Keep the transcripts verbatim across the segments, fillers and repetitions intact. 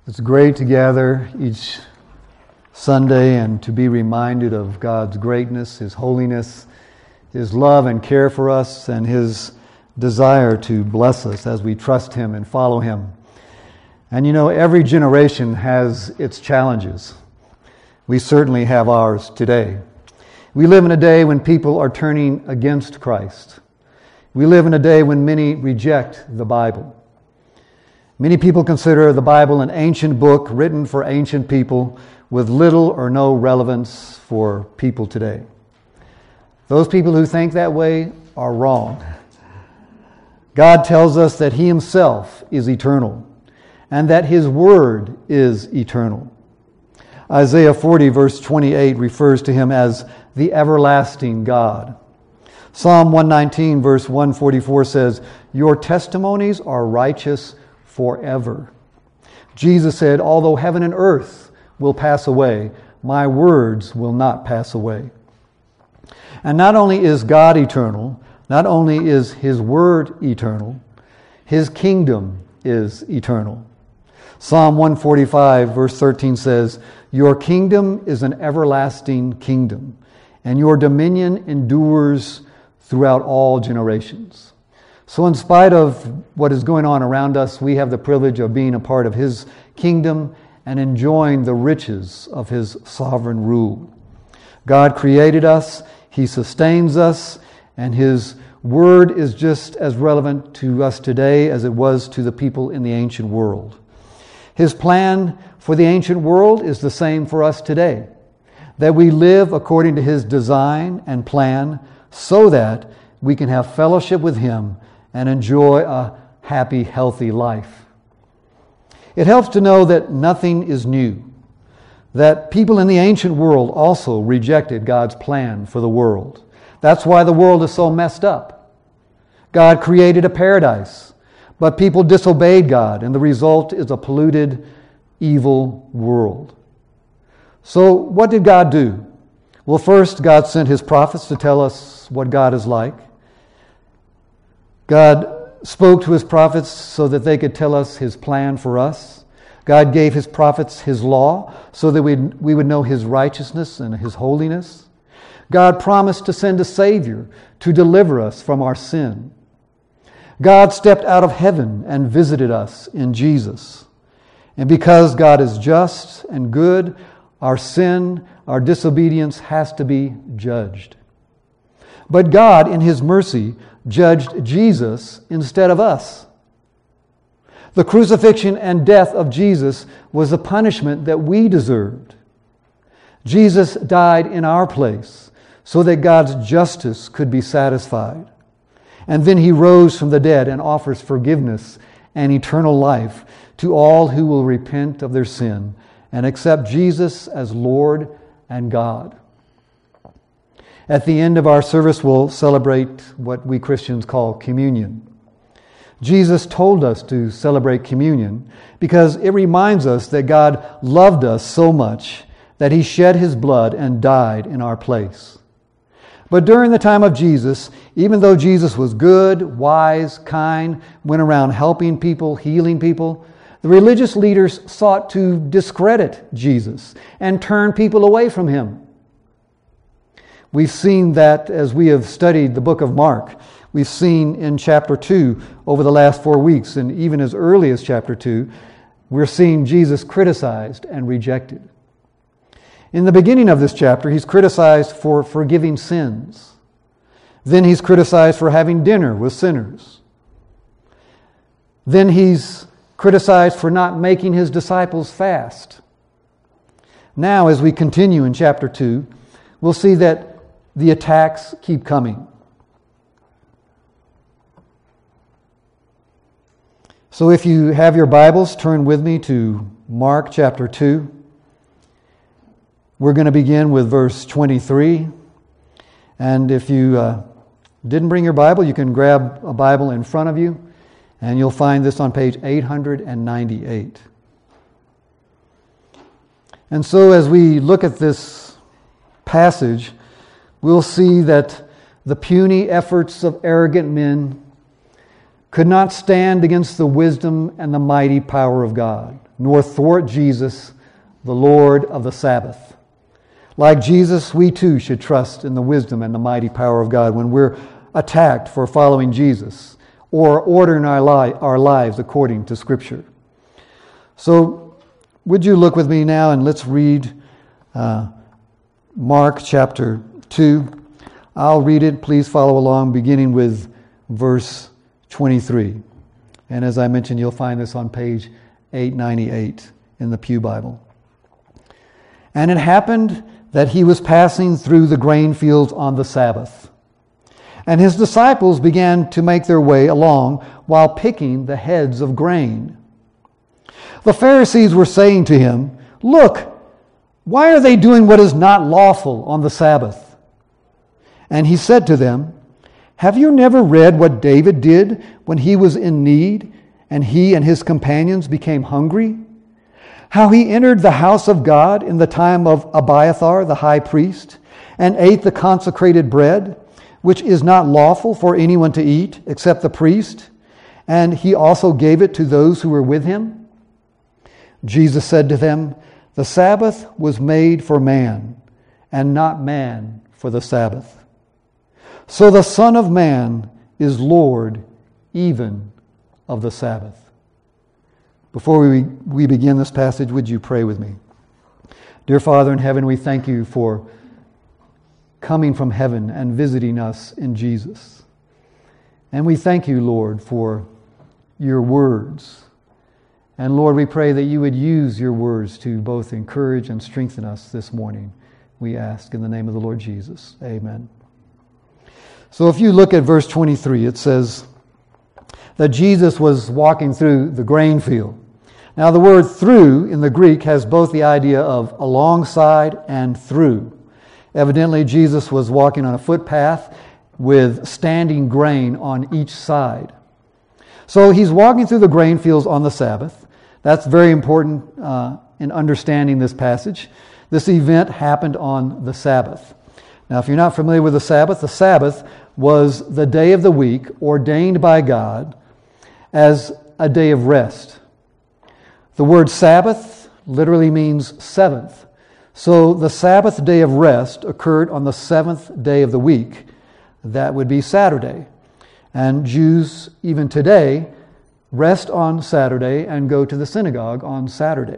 It's great to gather each Sunday and to be reminded of God's greatness, His holiness, His love and care for us, and His desire to bless us as we trust Him and follow Him. And you know, every generation has its challenges. We certainly have ours today. We live in a day when people are turning against Christ. We live in a day when many reject the Bible. Many people consider the Bible an ancient book written for ancient people with little or no relevance for people today. Those people who think that way are wrong. God tells us that He Himself is eternal and that His Word is eternal. Isaiah forty verse twenty-eight refers to Him as the everlasting God. Psalm one nineteen verse one forty-four says, "Your testimonies are righteous forever." Jesus said, "Although heaven and earth will pass away, my words will not pass away." And not only is God eternal, not only is His Word eternal, His kingdom is eternal. Psalm one forty-five verse thirteen says, "Your kingdom is an everlasting kingdom, and your dominion endures throughout all generations." So in spite of what is going on around us, we have the privilege of being a part of His kingdom and enjoying the riches of His sovereign rule. God created us, He sustains us, and His Word is just as relevant to us today as it was to the people in the ancient world. His plan for the ancient world is the same for us today, that we live according to His design and plan so that we can have fellowship with Him and enjoy a happy, healthy life. It helps to know that nothing is new, that people in the ancient world also rejected God's plan for the world. That's why the world is so messed up. God created a paradise, but people disobeyed God, and the result is a polluted, evil world. So what did God do? Well, first, God sent His prophets to tell us what God is like. God spoke to His prophets so that they could tell us His plan for us. God gave His prophets His law so that we'd, we would know His righteousness and His holiness. God promised to send a Savior to deliver us from our sin. God stepped out of heaven and visited us in Jesus. And because God is just and good, our sin, our disobedience has to be judged. But God, in His mercy, judged Jesus instead of us. The crucifixion and death of Jesus was the punishment that we deserved. Jesus died in our place so that God's justice could be satisfied. And then He rose from the dead and offers forgiveness and eternal life to all who will repent of their sin and accept Jesus as Lord and God. At the end of our service, we'll celebrate what we Christians call communion. Jesus told us to celebrate communion because it reminds us that God loved us so much that He shed His blood and died in our place. But during the time of Jesus, even though Jesus was good, wise, kind, went around helping people, healing people, the religious leaders sought to discredit Jesus and turn people away from Him. We've seen that as we have studied the book of Mark. We've seen in chapter two over the last four weeks, and even as early as chapter two, we're seeing Jesus criticized and rejected. In the beginning of this chapter, He's criticized for forgiving sins. Then He's criticized for having dinner with sinners. Then He's criticized for not making His disciples fast. Now, as we continue in chapter two, we'll see that the attacks keep coming. So if you have your Bibles, turn with me to Mark chapter two. We're going to begin with verse twenty-three. And if you uh, didn't bring your Bible, you can grab a Bible in front of you, and you'll find this on page eight hundred ninety-eight. And so as we look at this passage, we'll see that the puny efforts of arrogant men could not stand against the wisdom and the mighty power of God. nor thwart Jesus, the Lord of the Sabbath. Like Jesus, we too should trust in the wisdom and the mighty power of God when we're attacked for following Jesus or ordering our, li- our lives according to Scripture. So, would you look with me now and let's read uh, Mark chapter two. I'll read it. Please follow along, beginning with verse twenty-three. And as I mentioned, you'll find this on page eight ninety-eight in the Pew Bible. And it happened that he was passing through the grain fields on the Sabbath. And his disciples began to make their way along while picking the heads of grain. The Pharisees were saying to him, "Look, why are they doing what is not lawful on the Sabbath?" And he said to them, "Have you never read what David did when he was in need and he and his companions became hungry? How he entered the house of God in the time of Abiathar the high priest and ate the consecrated bread, which is not lawful for anyone to eat except the priest, and he also gave it to those who were with him?" Jesus said to them, "The Sabbath was made for man, and not man for the Sabbath. So the Son of Man is Lord even of the Sabbath." Before we, we begin this passage, would you pray with me? Dear Father in heaven, we thank you for coming from heaven and visiting us in Jesus. And we thank you, Lord, for your words. And Lord, we pray that you would use your words to both encourage and strengthen us this morning. We ask in the name of the Lord Jesus. Amen. So if you look at verse twenty-three, it says that Jesus was walking through the grain field. Now the word through in the Greek has both the idea of alongside and through. Evidently Jesus was walking on a footpath with standing grain on each side. So he's walking through the grain fields on the Sabbath. That's very important uh, in understanding this passage. This event happened on the Sabbath. Now, if you're not familiar with the Sabbath, the Sabbath was the day of the week ordained by God as a day of rest. The word Sabbath literally means seventh. So the Sabbath day of rest occurred on the seventh day of the week. That would be Saturday. And Jews, even today, rest on Saturday and go to the synagogue on Saturday.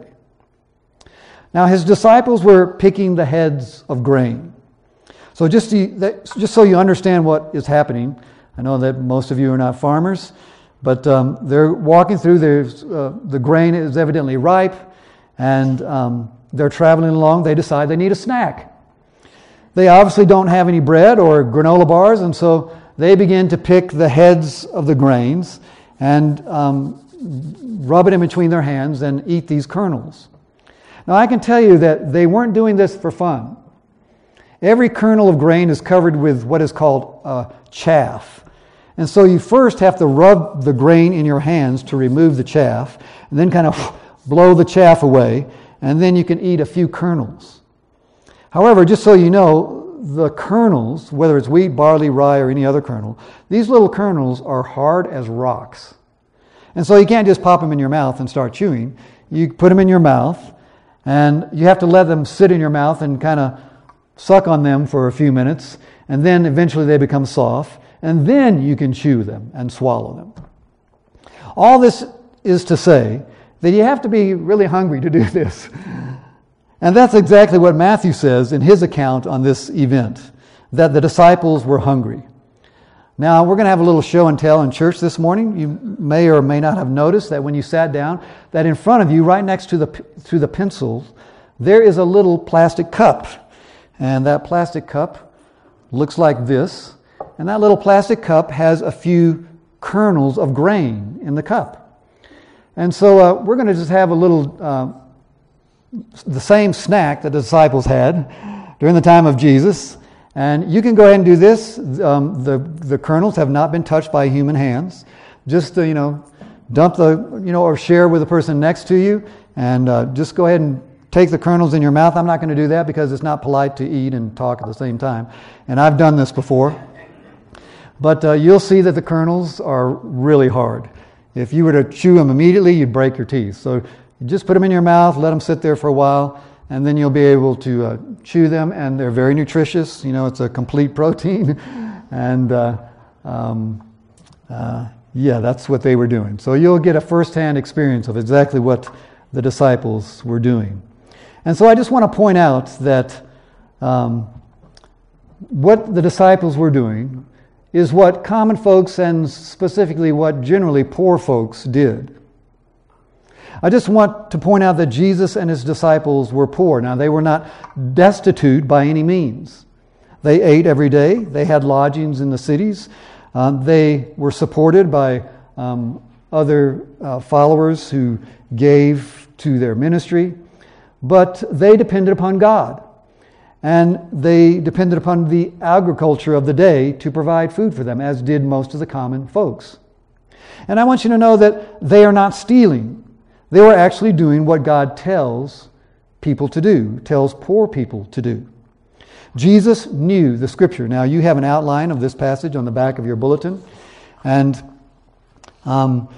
Now, his disciples were picking the heads of grain. So just to, just so you understand what is happening, I know that most of you are not farmers, but um, they're walking through, there's, uh, the grain is evidently ripe, and um, they're traveling along. They decide they need a snack. They obviously don't have any bread or granola bars, and so they begin to pick the heads of the grains and um, rub it in between their hands and eat these kernels. Now I can tell you that they weren't doing this for fun. Every kernel of grain is covered with what is called uh, chaff. And so you first have to rub the grain in your hands to remove the chaff, and then kind of blow the chaff away, and then you can eat a few kernels. However, just so you know, the kernels, whether it's wheat, barley, rye, or any other kernel, these little kernels are hard as rocks. And so you can't just pop them in your mouth and start chewing. You put them in your mouth, and you have to let them sit in your mouth and kind of suck on them for a few minutes, and then eventually they become soft, and then you can chew them and swallow them. All this is to say that you have to be really hungry to do this. And that's exactly what Matthew says in his account on this event, that the disciples were hungry. Now, we're going to have a little show and tell in church this morning. You may or may not have noticed that when you sat down, that in front of you, right next to the to the pencils, there is a little plastic cup. And that plastic cup looks like this. And that little plastic cup has a few kernels of grain in the cup. And so uh, we're going to just have a little... Uh, the same snack that the disciples had during the time of Jesus. And you can go ahead and do this. Um, the, the kernels have not been touched by human hands. Just, to, you know, dump the, you know, or share with the person next to you. And uh, just go ahead and take the kernels in your mouth. I'm not going to do that because it's not polite to eat and talk at the same time. And I've done this before. But uh, you'll see that the kernels are really hard. If you were to chew them immediately, you'd break your teeth. So You just put them in your mouth, let them sit there for a while, and then you'll be able to uh, chew them, and they're very nutritious. You know, it's a complete protein. and uh, um, uh, yeah, that's what they were doing. So you'll get a first-hand experience of exactly what the disciples were doing. And so I just want to point out that um, what the disciples were doing is what common folks and specifically what generally poor folks did. I just want to point out that Jesus and his disciples were poor. Now, they were not destitute by any means. They ate every day. They had lodgings in the cities. Um, they were supported by um, other uh, followers who gave to their ministry. But they depended upon God. And they depended upon the agriculture of the day to provide food for them, as did most of the common folks. And I want you to know that they are not stealing. They were actually doing what God tells people to do, tells poor people to do. Jesus knew the Scripture. Now, you have an outline of this passage on the back of your bulletin. And um,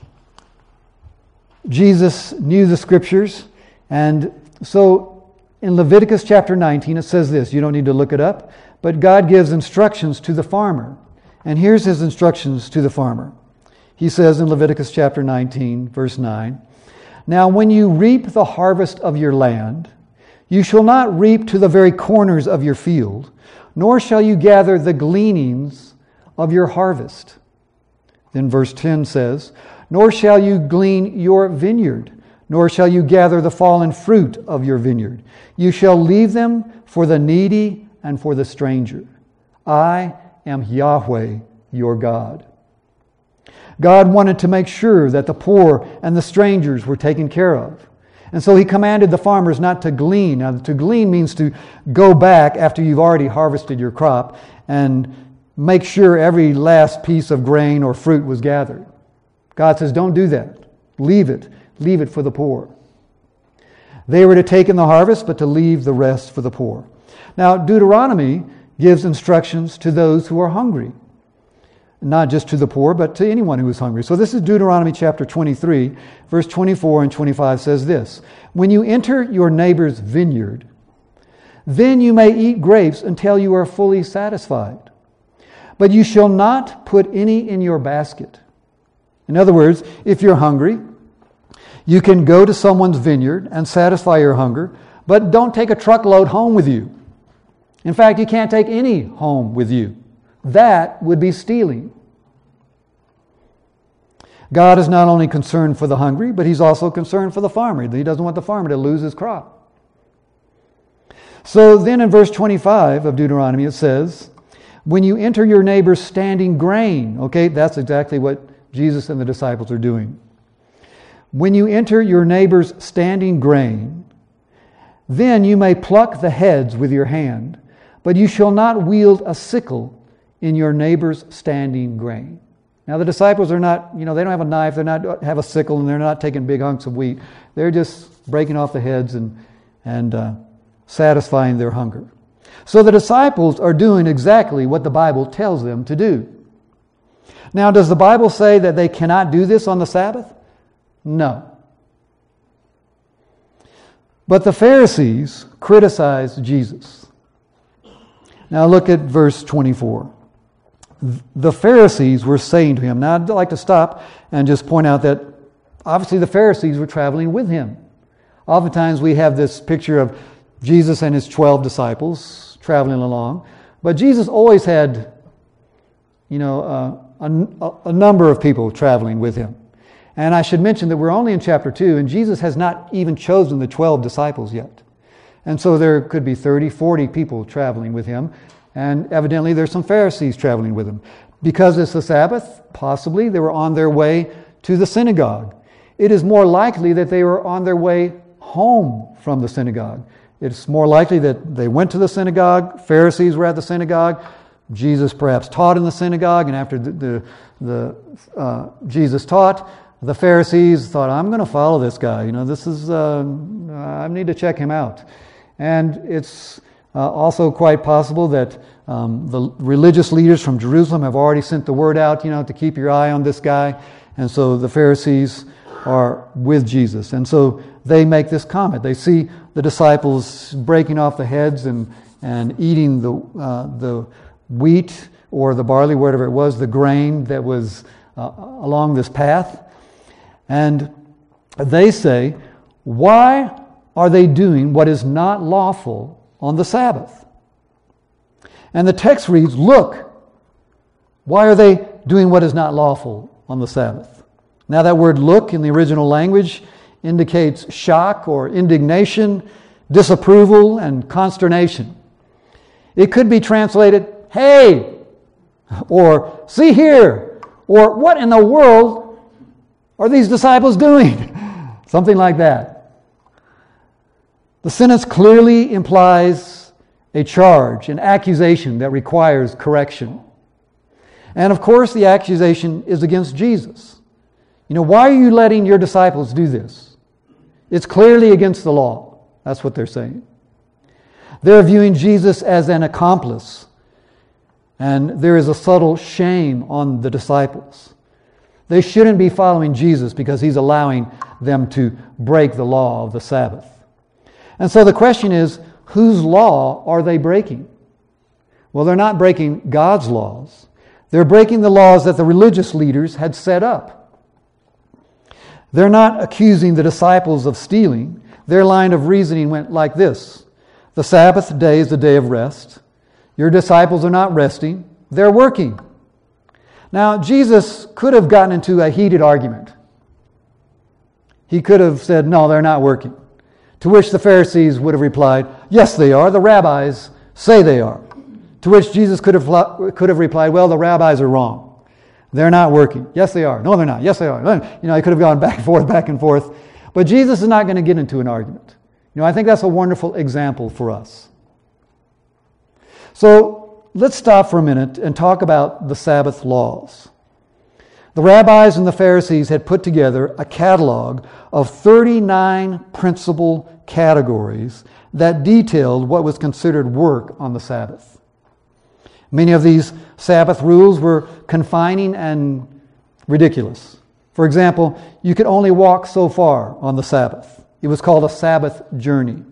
Jesus knew the Scriptures. And so in Leviticus chapter nineteen, it says this. You don't need to look it up. But God gives instructions to the farmer. And here's his instructions to the farmer. He says in Leviticus chapter nineteen, verse nine, "Now when you reap the harvest of your land, you shall not reap to the very corners of your field, nor shall you gather the gleanings of your harvest." Then verse ten says, "Nor shall you glean your vineyard, nor shall you gather the fallen fruit of your vineyard. You shall leave them for the needy and for the stranger. I am Yahweh, your God." God wanted to make sure that the poor and the strangers were taken care of. And so he commanded the farmers not to glean. Now, to glean means to go back after you've already harvested your crop and make sure every last piece of grain or fruit was gathered. God says, don't do that. Leave it. Leave it for the poor. They were to take in the harvest, but to leave the rest for the poor. Now, Deuteronomy gives instructions to those who are hungry. Not just to the poor, but to anyone who is hungry. So this is Deuteronomy chapter twenty-three, verse twenty-four and twenty-five says this, "When you enter your neighbor's vineyard, then you may eat grapes until you are fully satisfied. But you shall not put any in your basket." In other words, if you're hungry, you can go to someone's vineyard and satisfy your hunger, but don't take a truckload home with you. In fact, you can't take any home with you. That would be stealing. God is not only concerned for the hungry, but he's also concerned for the farmer. He doesn't want the farmer to lose his crop. So then in verse twenty-five of Deuteronomy it says, "When you enter your neighbor's standing grain," okay, that's exactly what Jesus and the disciples are doing. "When you enter your neighbor's standing grain, then you may pluck the heads with your hand, but you shall not wield a sickle in your neighbor's standing grain." Now the disciples are not, you know, they don't have a knife, they're not have a sickle, and they're not taking big hunks of wheat. They're just breaking off the heads and and uh, satisfying their hunger. So the disciples are doing exactly what the Bible tells them to do. Now, does the Bible say that they cannot do this on the Sabbath? No. But the Pharisees criticized Jesus. Now look at verse twenty-four. The Pharisees were saying to him. Now I'd like to stop and just point out that obviously the Pharisees were traveling with him. Oftentimes we have this picture of Jesus and his twelve disciples traveling along. But Jesus always had, you know, uh, a, a number of people traveling with him. And I should mention that we're only in chapter two, and Jesus has not even chosen the twelve disciples yet. And so there could be thirty, forty people traveling with him. And evidently there's some Pharisees traveling with him. Because it's the Sabbath, possibly they were on their way to the synagogue. It is more likely that they were on their way home from the synagogue. It's more likely that they went to the synagogue, Pharisees were at the synagogue, Jesus perhaps taught in the synagogue, and after the, the, the uh, Jesus taught, the Pharisees thought, I'm going to follow this guy. You know, this is, uh, I need to check him out. And it's uh, also quite possible that um, the religious leaders from Jerusalem have already sent the word out, you know, to keep your eye on this guy. And so the Pharisees are with Jesus. And so they make this comment. They see the disciples breaking off the heads and, and eating the, uh, the wheat or the barley, whatever it was, the grain that was uh, along this path. And they say, why are they doing what is not lawful on the Sabbath? And the text reads, look, why are they doing what is not lawful on the Sabbath? Now that word look in the original language indicates shock or indignation, disapproval, and consternation. It could be translated, hey, or see here, or what in the world are these disciples doing? Something like that. The sentence clearly implies a charge, an accusation that requires correction. And of course, the accusation is against Jesus. You know, why are you letting your disciples do this? It's clearly against the law. That's what they're saying. They're viewing Jesus as an accomplice. And there is a subtle shame on the disciples. They shouldn't be following Jesus because he's allowing them to break the law of the Sabbath. And so the question is, whose law are they breaking? Well, they're not breaking God's laws. They're breaking the laws that the religious leaders had set up. They're not accusing the disciples of stealing. Their line of reasoning went like this. The Sabbath day is the day of rest. Your disciples are not resting. They're working. Now, Jesus could have gotten into a heated argument. He could have said, no, they're not working. To which the Pharisees would have replied, yes, they are. The rabbis say they are. To which Jesus could have, could have replied, well, the rabbis are wrong. They're not working. Yes, they are. No, they're not. Yes, they are. You know, he could have gone back and forth, back and forth. But Jesus is not going to get into an argument. You know, I think that's a wonderful example for us. So let's stop for a minute and talk about the Sabbath laws. The rabbis and the Pharisees had put together a catalog of thirty-nine principal categories that detailed what was considered work on the Sabbath. Many of these Sabbath rules were confining and ridiculous. For example, you could only walk so far on the Sabbath. It was called a Sabbath journey.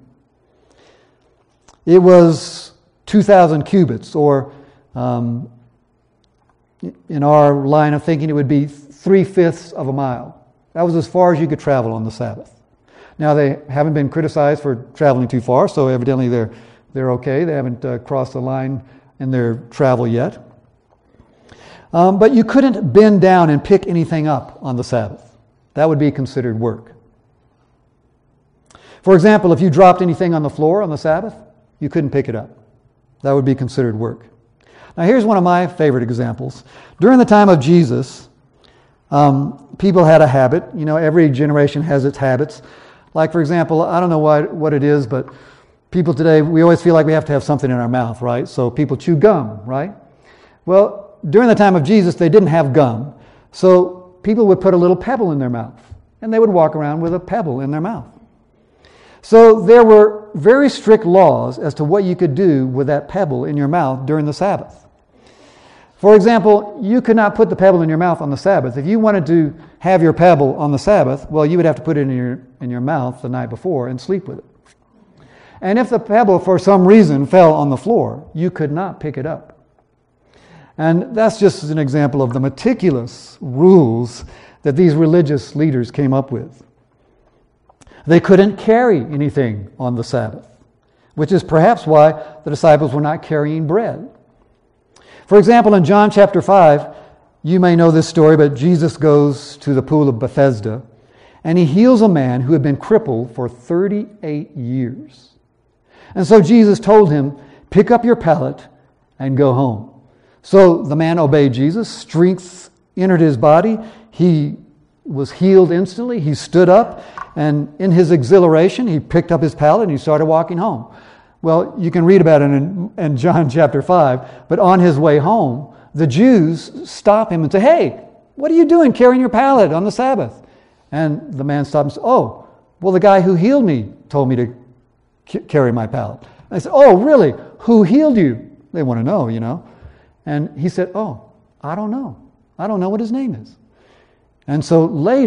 It was two thousand cubits, or um, in our line of thinking, it would be three-fifths of a mile. That was as far as you could travel on the Sabbath. Now, they haven't been criticized for traveling too far, so evidently they're they're okay. They haven't uh, crossed the line in their travel yet. Um, but you couldn't bend down and pick anything up on the Sabbath. That would be considered work. For example, if you dropped anything on the floor on the Sabbath, you couldn't pick it up. That would be considered work. Now, here's one of my favorite examples. During the time of Jesus, um, people had a habit. You know, every generation has its habits. Like, for example, I don't know what, what it is, but people today, we always feel like we have to have something in our mouth, right? So people chew gum, right? Well, during the time of Jesus, they didn't have gum. So people would put a little pebble in their mouth, and they would walk around with a pebble in their mouth. So there were very strict laws as to what you could do with that pebble in your mouth during the Sabbath. For example, you could not put the pebble in your mouth on the Sabbath. If you wanted to have your pebble on the Sabbath, well, you would have to put it in your, in your mouth the night before and sleep with it. And if the pebble, for some reason, fell on the floor, you could not pick it up. And that's just an example of the meticulous rules that these religious leaders came up with. They couldn't carry anything on the Sabbath, which is perhaps why the disciples were not carrying bread. For example, in John chapter five, you may know this story, but Jesus goes to the pool of Bethesda, and he heals a man who had been crippled for thirty-eight years. And so Jesus told him, pick up your pallet and go home. So the man obeyed Jesus. Strength entered his body. He was healed instantly. He stood up, and in his exhilaration, he picked up his pallet and he started walking home. Well, you can read about it in, in John chapter five, but on his way home, the Jews stop him and say, hey, what are you doing carrying your pallet on the Sabbath? And the man stopped and said, oh, well, the guy who healed me told me to c- carry my pallet. And I said, oh, really? Who healed you? They want to know, you know. And he said, oh, I don't know. I don't know what his name is. And so later,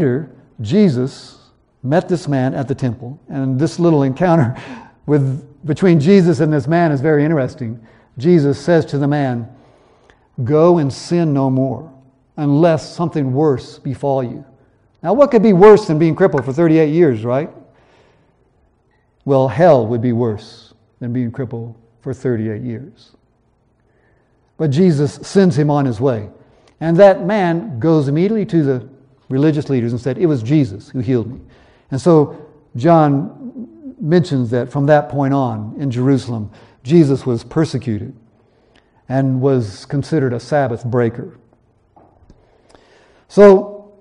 Jesus met this man at the temple, and this little encounter with between Jesus and this man is very interesting. Jesus says to the man, "Go and sin no more, unless something worse befall you." Now, what could be worse than being crippled for thirty-eight years, right? Well, hell would be worse than being crippled for thirty-eight years. But Jesus sends him on his way. And that man goes immediately to the religious leaders and said, "It was Jesus who healed me." And so John mentions that from that point on in Jerusalem, Jesus was persecuted and was considered a Sabbath breaker. So,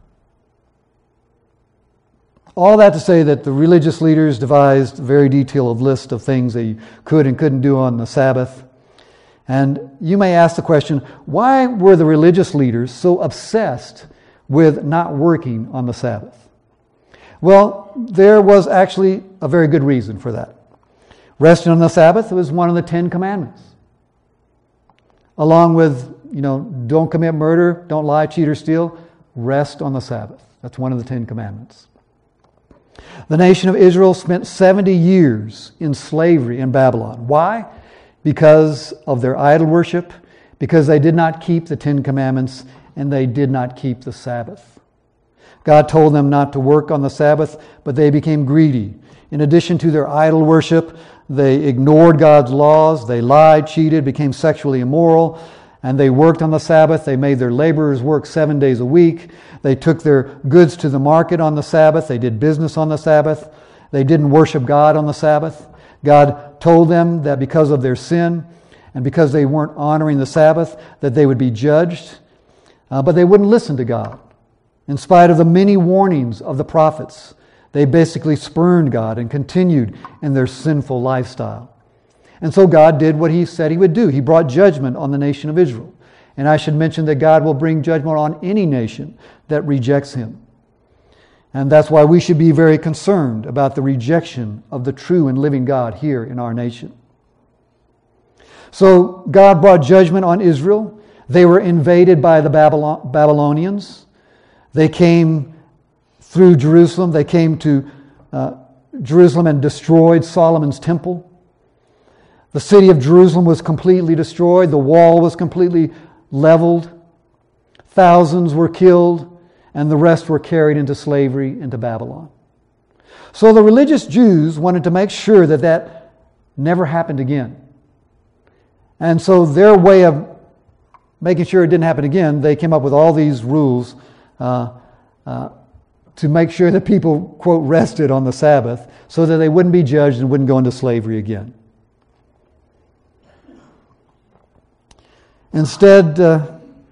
all that to say that the religious leaders devised a very detailed list of things that you could and couldn't do on the Sabbath. And you may ask the question, why were the religious leaders so obsessed with not working on the Sabbath? Well, there was actually a very good reason for that. Resting on the Sabbath was one of the Ten Commandments. Along with, you know, don't commit murder, don't lie, cheat, or steal, rest on the Sabbath. That's one of the Ten Commandments. The nation of Israel spent seventy years in slavery in Babylon. Why? Because of their idol worship, because they did not keep the Ten Commandments, and they did not keep the Sabbath. God told them not to work on the Sabbath, but they became greedy. In addition to their idol worship, they ignored God's laws, they lied, cheated, became sexually immoral, and they worked on the Sabbath. They made their laborers work seven days a week. They took their goods to the market on the Sabbath. They did business on the Sabbath. They didn't worship God on the Sabbath. God told them that because of their sin and because they weren't honoring the Sabbath, that they would be judged. Uh, but they wouldn't listen to God. In spite of the many warnings of the prophets, they basically spurned God and continued in their sinful lifestyle. And so God did what He said He would do. He brought judgment on the nation of Israel. And I should mention that God will bring judgment on any nation that rejects Him. And that's why we should be very concerned about the rejection of the true and living God here in our nation. So God brought judgment on Israel. They were invaded by the Babylon- Babylonians. They came through Jerusalem. They came to uh, Jerusalem and destroyed Solomon's temple. The city of Jerusalem was completely destroyed. The wall was completely leveled. Thousands were killed, and the rest were carried into slavery into Babylon. So the religious Jews wanted to make sure that that never happened again. And so their way of making sure it didn't happen again, they came up with all these rules uh, uh, to make sure that people, quote, rested on the Sabbath so that they wouldn't be judged and wouldn't go into slavery again. Instead uh,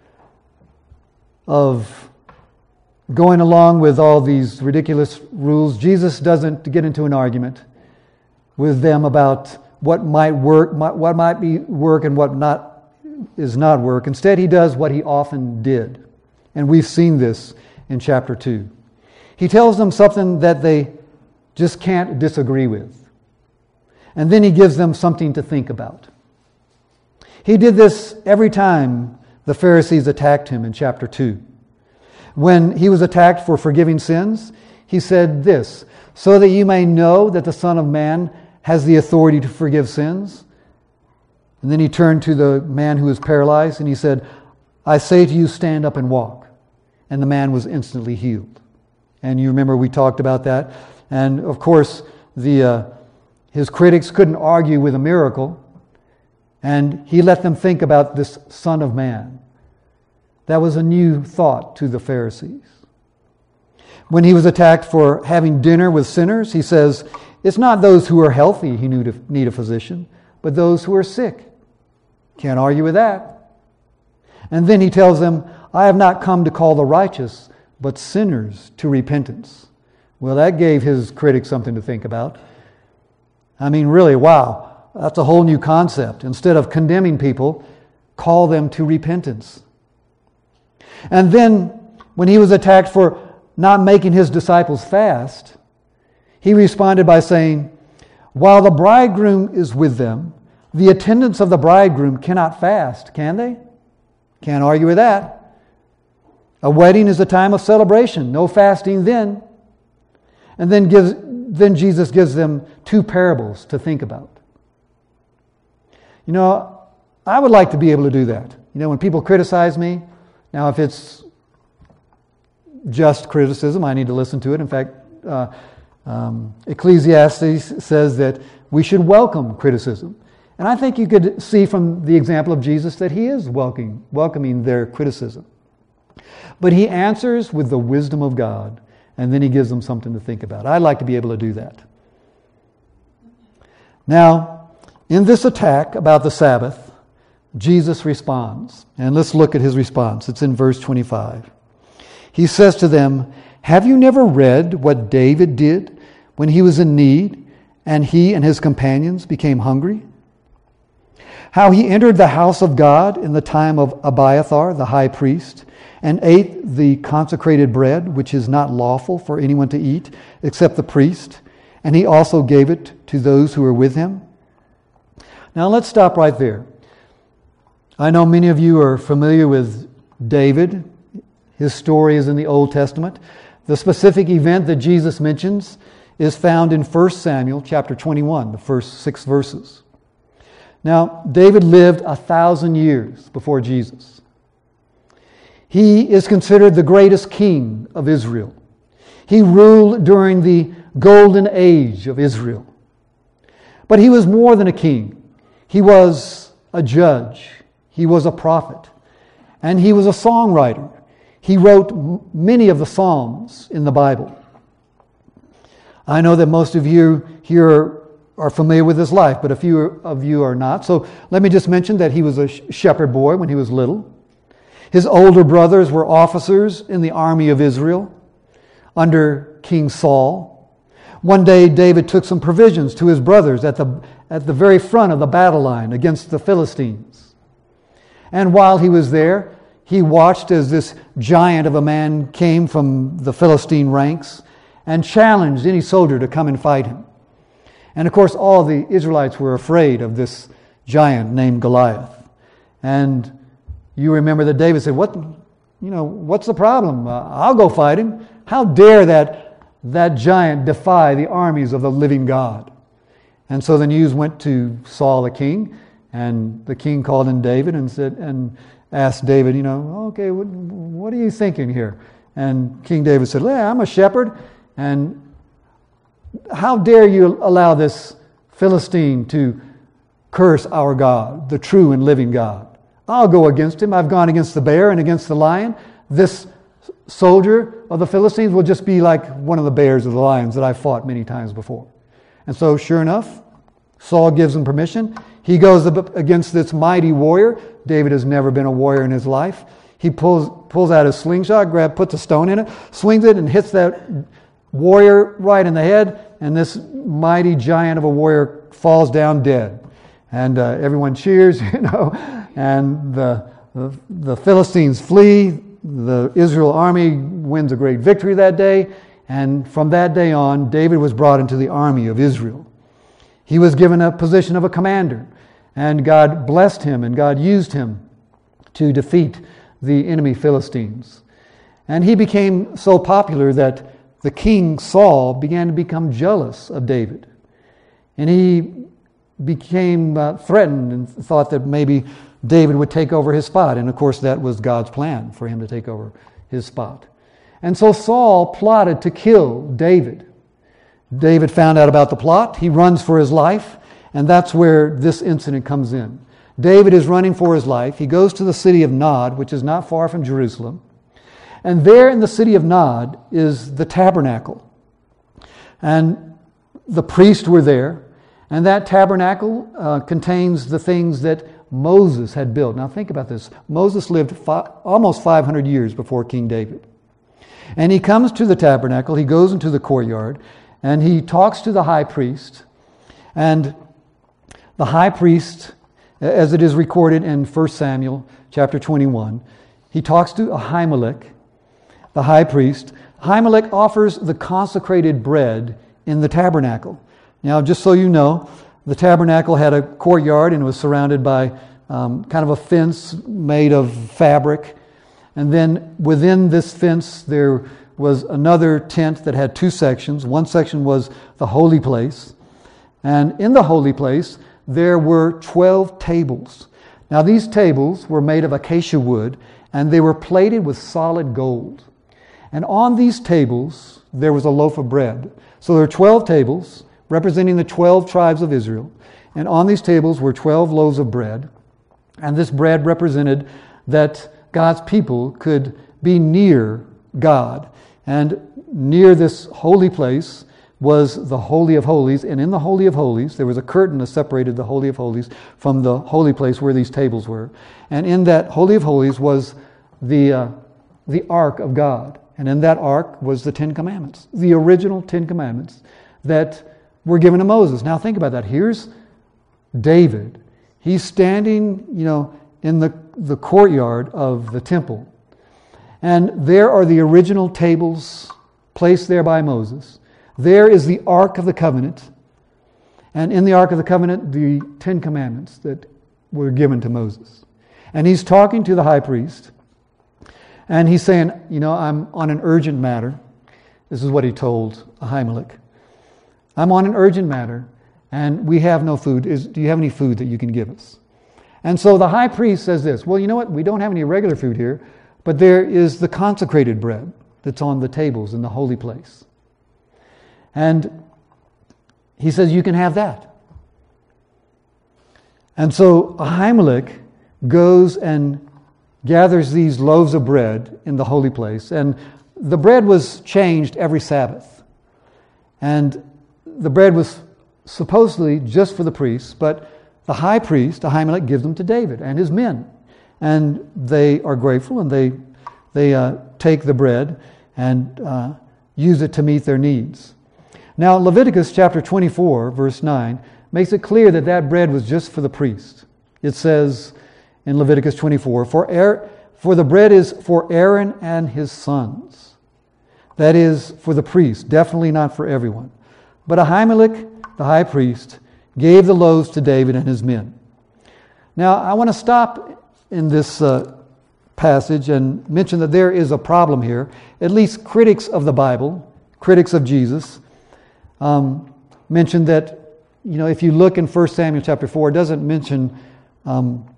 of going along with all these ridiculous rules, Jesus doesn't get into an argument with them about what might work, what might be work and what not is not work. Instead, He does what He often did. And we've seen this in chapter two. He tells them something that they just can't disagree with. And then He gives them something to think about. He did this every time the Pharisees attacked Him in chapter two. When He was attacked for forgiving sins, He said this, "So that you may know that the Son of Man has the authority to forgive sins." And then He turned to the man who was paralyzed and He said, "I say to you, stand up and walk." And the man was instantly healed. And you remember we talked about that. And of course, the uh, his critics couldn't argue with a miracle. And He let them think about this Son of Man. That was a new thought to the Pharisees. When He was attacked for having dinner with sinners, He says, it's not those who are healthy who need a physician, but those who are sick. Can't argue with that. And then He tells them, I have not come to call the righteous, but sinners to repentance. Well, that gave His critics something to think about. I mean, really, wow. That's a whole new concept. Instead of condemning people, call them to repentance. And then, when He was attacked for not making His disciples fast, He responded by saying, while the bridegroom is with them, the attendants of the bridegroom cannot fast, can they? Can't argue with that. A wedding is a time of celebration, no fasting then. And then gives, then Jesus gives them two parables to think about. You know, I would like to be able to do that. You know, when people criticize me, now if it's just criticism, I need to listen to it. In fact, uh, um, Ecclesiastes says that we should welcome criticism. And I think you could see from the example of Jesus that he is welcoming, welcoming their criticism. But he answers with the wisdom of God, and then he gives them something to think about. I'd like to be able to do that. Now, in this attack about the Sabbath, Jesus responds. And let's look at his response. It's in verse twenty-five. He says to them, "Have you never read what David did when he was in need and he and his companions became hungry? How he entered the house of God in the time of Abiathar, the high priest, and ate the consecrated bread, which is not lawful for anyone to eat except the priest, and he also gave it to those who were with him." Now let's stop right there. I know many of you are familiar with David. His story is in the Old Testament. The specific event that Jesus mentions is found in First Samuel chapter twenty-one, the first six verses. Now, David lived a thousand years before Jesus. He is considered the greatest king of Israel. He ruled during the golden age of Israel. But he was more than a king. He was a judge. He was a prophet. And he was a songwriter. He wrote many of the Psalms in the Bible. I know that most of you here are familiar with his life, but a few of you are not. So let me just mention that he was a shepherd boy when he was little. His older brothers were officers in the army of Israel under King Saul. One day David took some provisions to his brothers at the, at the very front of the battle line against the Philistines. And while he was there, he watched as this giant of a man came from the Philistine ranks and challenged any soldier to come and fight him. And of course, all the Israelites were afraid of this giant named Goliath. And you remember that David said, "What, you know, what's the problem? Uh, I'll go fight him. How dare that, that giant defy the armies of the living God?" And so the news went to Saul the king, and the king called in David and said, and asked David, you know, "Okay, what, what are you thinking here?" And King David said, "Yeah, I'm a shepherd, and how dare you allow this Philistine to curse our God, the true and living God? I'll go against him. I've gone against the bear and against the lion. This soldier of the Philistines will just be like one of the bears or the lions that I've fought many times before." And so sure enough, Saul gives him permission. He goes up against this mighty warrior. David has never been a warrior in his life. He pulls pulls out his slingshot, grab, puts a stone in it, swings it, and hits that warrior right in the head. And this mighty giant of a warrior falls down dead. And uh, everyone cheers, you know. And the, the the Philistines flee. The Israel army wins a great victory that day. And from that day on, David was brought into the army of Israel. He was given a position of a commander. And God blessed him and God used him to defeat the enemy Philistines. And he became so popular that the king Saul began to become jealous of David. And he became uh, threatened and thought that maybe David would take over his spot. And of course that was God's plan for him to take over his spot. And so Saul plotted to kill David. David found out about the plot. He runs for his life. And that's where this incident comes in. David is running for his life. He goes to the city of Nod, which is not far from Jerusalem. And there in the city of Nod is the tabernacle. And the priests were there. And that tabernacle uh, contains the things that Moses had built. Now think about this. Moses lived fi- almost five hundred years before King David. And he comes to the tabernacle. He goes into the courtyard. And he talks to the high priest. And the high priest, as it is recorded in First Samuel chapter twenty-one, he talks to Ahimelech, the high priest. Ahimelech offers the consecrated bread in the tabernacle. Now, just so you know, the tabernacle had a courtyard and it was surrounded by um, kind of a fence made of fabric. And then within this fence there was another tent that had two sections. One section was the holy place. And in the holy place there were twelve tables. Now these tables were made of acacia wood, and they were plated with solid gold. And on these tables there was a loaf of bread. So there were twelve tables representing the twelve tribes of Israel. And on these tables were twelve loaves of bread. And this bread represented that God's people could be near God. And near this holy place was the Holy of Holies. And in the Holy of Holies, there was a curtain that separated the Holy of Holies from the holy place where these tables were. And in that Holy of Holies was the, uh, the Ark of God. And in that Ark was the Ten Commandments, the original Ten Commandments that were given to Moses. Now think about that. Here's David. He's standing, you know, in the, the courtyard of the temple. And there are the original tables placed there by Moses. There is the Ark of the Covenant. And in the Ark of the Covenant, the Ten Commandments that were given to Moses. And he's talking to the high priest. And he's saying, you know, I'm on an urgent matter. This is what he told Ahimelech. I'm on an urgent matter, and we have no food. Is, do you have any food that you can give us? And so the high priest says this, well, you know what? We don't have any regular food here, but there is the consecrated bread that's on the tables in the holy place. And he says, you can have that. And so Ahimelech goes and gathers these loaves of bread in the holy place. And the bread was changed every Sabbath. And the bread was supposedly just for the priests, but the high priest, Ahimelech, gives them to David and his men. And they are grateful, and they, they uh, take the bread and uh, use it to meet their needs. Now, Leviticus chapter twenty-four, verse nine, makes it clear that that bread was just for the priest. It says in Leviticus twenty-four, for, Aaron, for the bread is for Aaron and his sons. That is, for the priest, definitely not for everyone. But Ahimelech, the high priest, gave the loaves to David and his men. Now, I want to stop in this uh, passage and mention that there is a problem here. At least critics of the Bible, critics of Jesus, um, mention that, you know, if you look in First Samuel chapter four, it doesn't mention, um,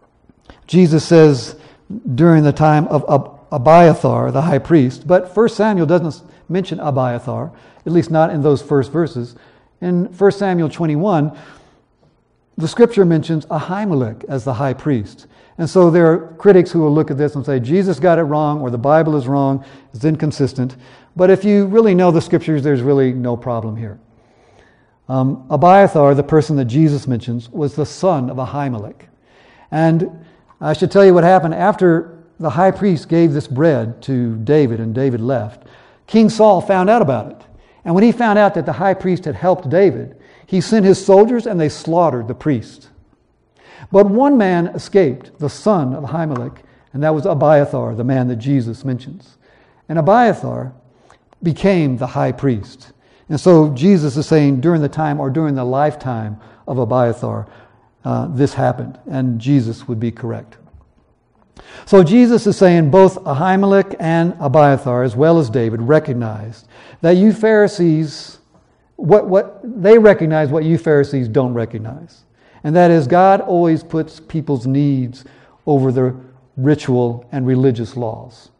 Jesus says during the time of Abiathar, the high priest, but First Samuel doesn't mention Abiathar, at least not in those first verses. In First Samuel twenty-one, the scripture mentions Ahimelech as the high priest. And so there are critics who will look at this and say, Jesus got it wrong, or the Bible is wrong, it's inconsistent. But if you really know the scriptures, there's really no problem here. Um, Abiathar, the person that Jesus mentions, was the son of Ahimelech. And I should tell you what happened after the high priest gave this bread to David and David left. King Saul found out about it. And when he found out that the high priest had helped David, he sent his soldiers and they slaughtered the priest. But one man escaped, the son of Ahimelech, and that was Abiathar, the man that Jesus mentions. And Abiathar became the high priest. And so Jesus is saying during the time or during the lifetime of Abiathar, uh, this happened, and Jesus would be correct. So Jesus is saying both Ahimelech and Abiathar, as well as David, recognized that you Pharisees, what, what they recognize what you Pharisees don't recognize. And that is, God always puts people's needs over the ritual and religious laws.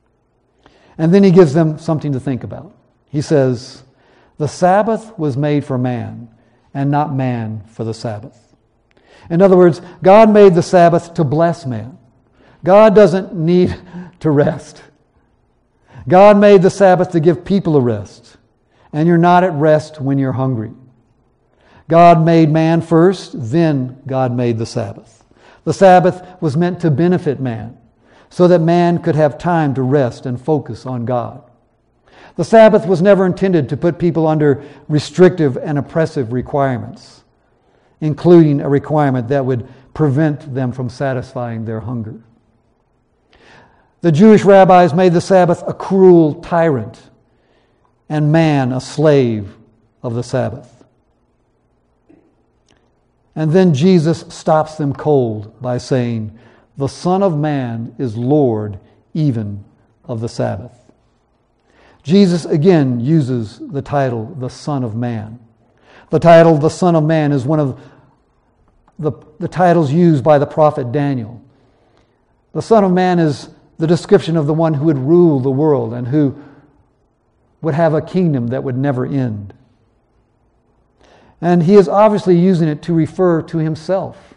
And then he gives them something to think about. He says, the Sabbath was made for man, and not man for the Sabbath. In other words, God made the Sabbath to bless man. God doesn't need to rest. God made the Sabbath to give people a rest. And you're not at rest when you're hungry. God made man first, then God made the Sabbath. The Sabbath was meant to benefit man, so that man could have time to rest and focus on God. The Sabbath was never intended to put people under restrictive and oppressive requirements, including a requirement that would prevent them from satisfying their hunger. The Jewish rabbis made the Sabbath a cruel tyrant and man a slave of the Sabbath. And then Jesus stops them cold by saying, the Son of Man is Lord even of the Sabbath. Jesus again uses the title, the Son of Man. The title, the Son of Man, is one of the, the titles used by the prophet Daniel. The Son of Man is the description of the one who would rule the world and who would have a kingdom that would never end. And he is obviously using it to refer to himself.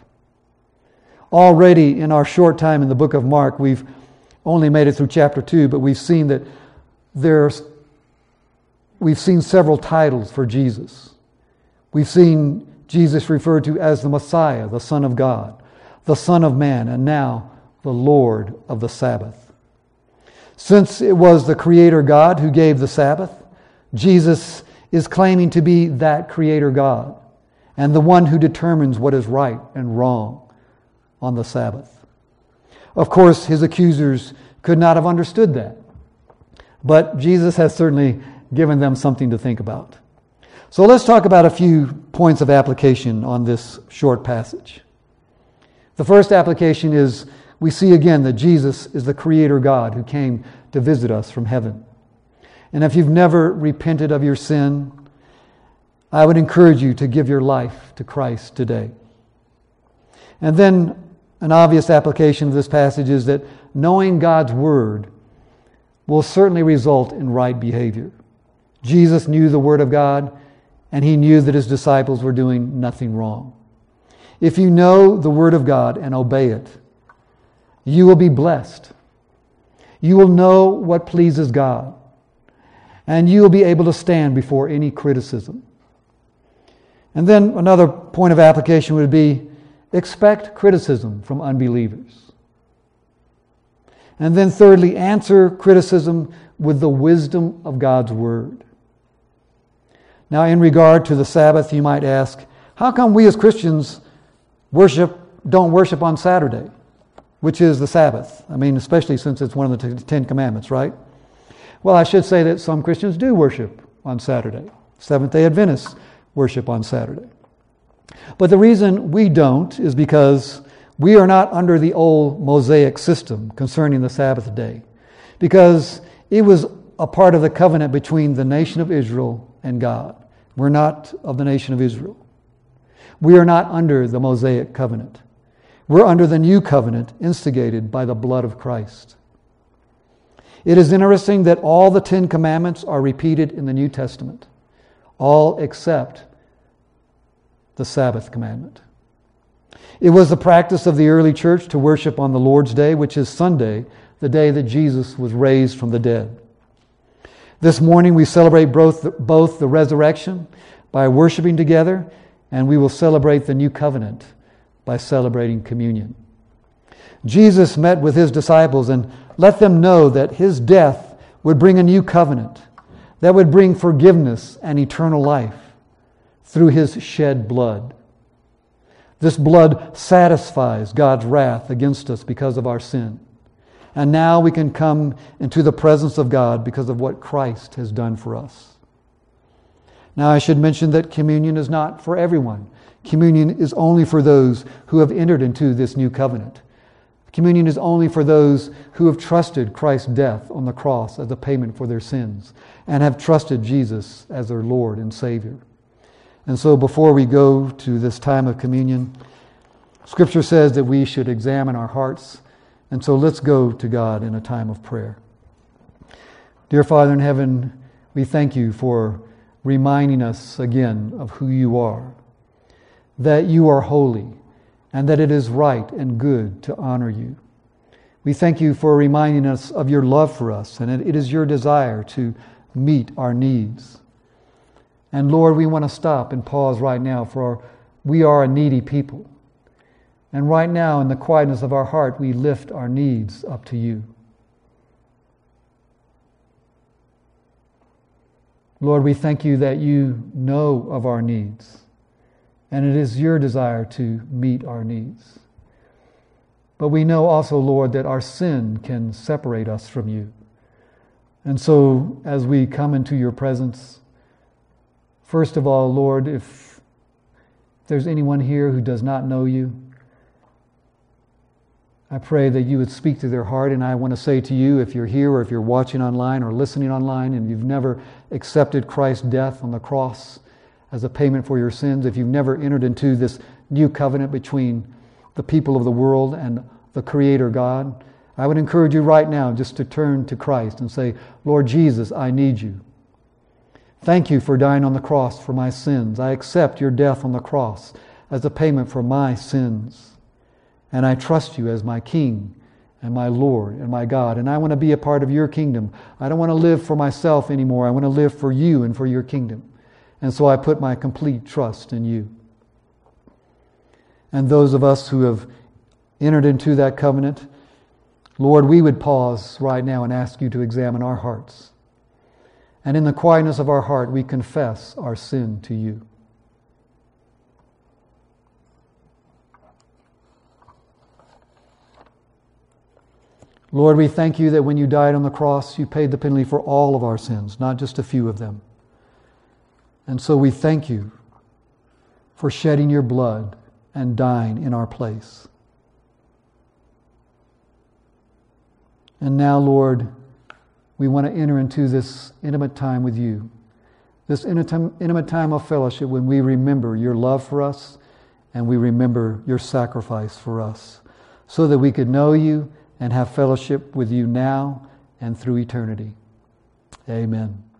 Already in our short time in the book of Mark, we've only made it through chapter two, but we've seen that there's we've seen several titles for Jesus. We've seen Jesus referred to as the Messiah, the Son of God, the Son of Man, and now the Lord of the Sabbath. Since it was the Creator God who gave the Sabbath, Jesus is claiming to be that Creator God and the one who determines what is right and wrong on the Sabbath. Of course, his accusers could not have understood that, but Jesus has certainly given them something to think about. So let's talk about a few points of application on this short passage. The first application is we see again that Jesus is the Creator God who came to visit us from heaven. And if you've never repented of your sin, I would encourage you to give your life to Christ today. And then an obvious application of this passage is that knowing God's Word will certainly result in right behavior. Jesus knew the Word of God, and he knew that his disciples were doing nothing wrong. If you know the Word of God and obey it, you will be blessed. You will know what pleases God, and you will be able to stand before any criticism. And then another point of application would be expect criticism from unbelievers. And then thirdly, answer criticism with the wisdom of God's Word. Now, in regard to the Sabbath, you might ask, how come we as Christians worship don't worship on Saturday, which is the Sabbath? I mean, especially since it's one of the Ten Commandments, right? Well, I should say that some Christians do worship on Saturday. Seventh-day Adventists worship on Saturday. But the reason we don't is because we are not under the old Mosaic system concerning the Sabbath day, because it was a part of the covenant between the nation of Israel and God. We're not of the nation of Israel. We are not under the Mosaic covenant. We're under the new covenant instigated by the blood of Christ. It is interesting that all the Ten Commandments are repeated in the New Testament, all except the Sabbath commandment. It was the practice of the early church to worship on the Lord's Day, which is Sunday, the day that Jesus was raised from the dead. This morning we celebrate both the, both the resurrection by worshiping together, and we will celebrate the new covenant by celebrating communion. Jesus met with his disciples and let them know that his death would bring a new covenant that would bring forgiveness and eternal life through his shed blood. This blood satisfies God's wrath against us because of our sin. And now we can come into the presence of God because of what Christ has done for us. Now I should mention that communion is not for everyone. Communion is only for those who have entered into this new covenant. Communion is only for those who have trusted Christ's death on the cross as a payment for their sins and have trusted Jesus as their Lord and Savior. And so before we go to this time of communion, Scripture says that we should examine our hearts. And so let's go to God in a time of prayer. Dear Father in heaven, we thank you for reminding us again of who you are, that you are holy, and that it is right and good to honor you. We thank you for reminding us of your love for us, and it is your desire to meet our needs. And Lord, we want to stop and pause right now, for we are a needy people. And right now, in the quietness of our heart, we lift our needs up to you. Lord, we thank you that you know of our needs, and it is your desire to meet our needs. But we know also, Lord, that our sin can separate us from you. And so, as we come into your presence, first of all, Lord, if there's anyone here who does not know you, I pray that you would speak to their heart, and I want to say to you, if you're here or if you're watching online or listening online and you've never accepted Christ's death on the cross as a payment for your sins, if you've never entered into this new covenant between the people of the world and the Creator God, I would encourage you right now just to turn to Christ and say, Lord Jesus, I need you. Thank you for dying on the cross for my sins. I accept your death on the cross as a payment for my sins. And I trust you as my King and my Lord and my God. And I want to be a part of your kingdom. I don't want to live for myself anymore. I want to live for you and for your kingdom. And so I put my complete trust in you. And those of us who have entered into that covenant, Lord, we would pause right now and ask you to examine our hearts. And in the quietness of our heart, we confess our sin to you. Lord, we thank you that when you died on the cross, you paid the penalty for all of our sins, not just a few of them. And so we thank you for shedding your blood and dying in our place. And now, Lord, we want to enter into this intimate time with you, this intimate time of fellowship when we remember your love for us and we remember your sacrifice for us, so that we could know you and have fellowship with you now and through eternity. Amen.